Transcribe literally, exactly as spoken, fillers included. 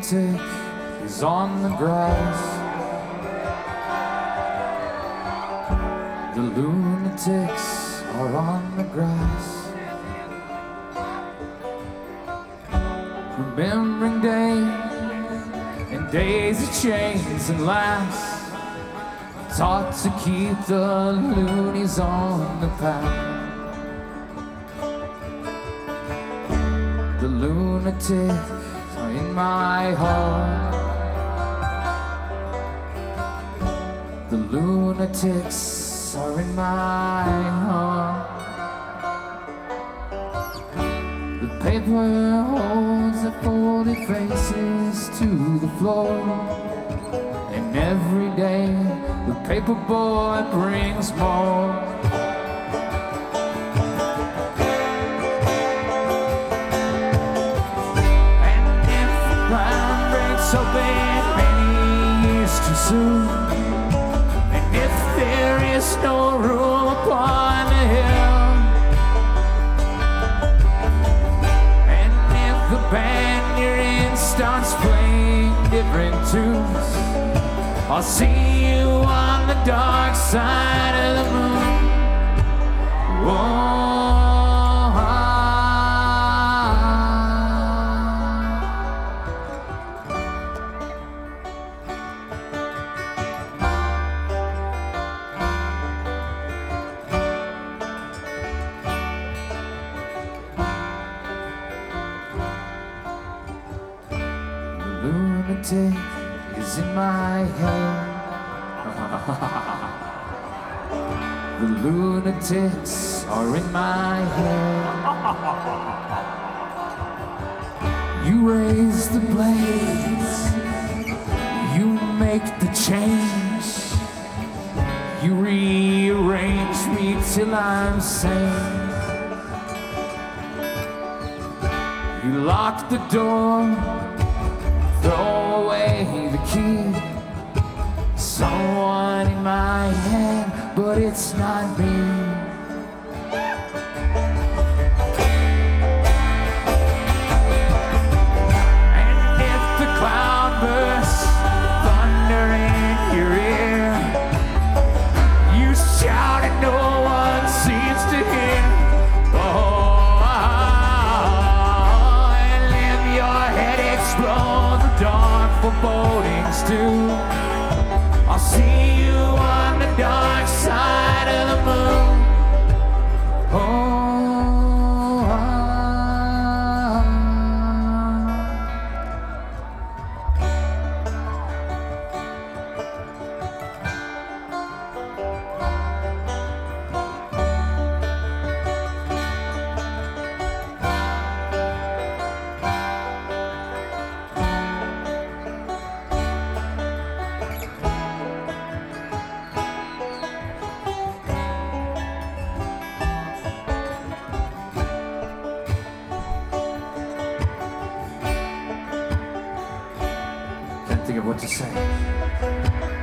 lunatic is on the grass. The lunatics are on the grass. Remembering days and days of chains and laughs, taught to keep the loonies on the path. The lunatics are in my heart. The lunatics are in my heart. The paper holds their folded faces to the floor, and every day the paper boy brings more. And if the ground breaks open many years too soon, and if there is no room upon the hill, and if the band you're in starts playing different tunes, I'll see you on the dark side of the moon. Whoa. The lunatic is in my head. The lunatics are in my head. You raise the blades, you make the change, you rearrange me till I'm sane. You lock the door, throw away the key. Someone in my head, but it's not me. And if the cloud bursts thunder in your ear, you shout and no one seems to hear. Oh, and if your head explodes with dark forebodings too, I'll see you on the dark side of the moon. Oh, ah. Can't think of what to say.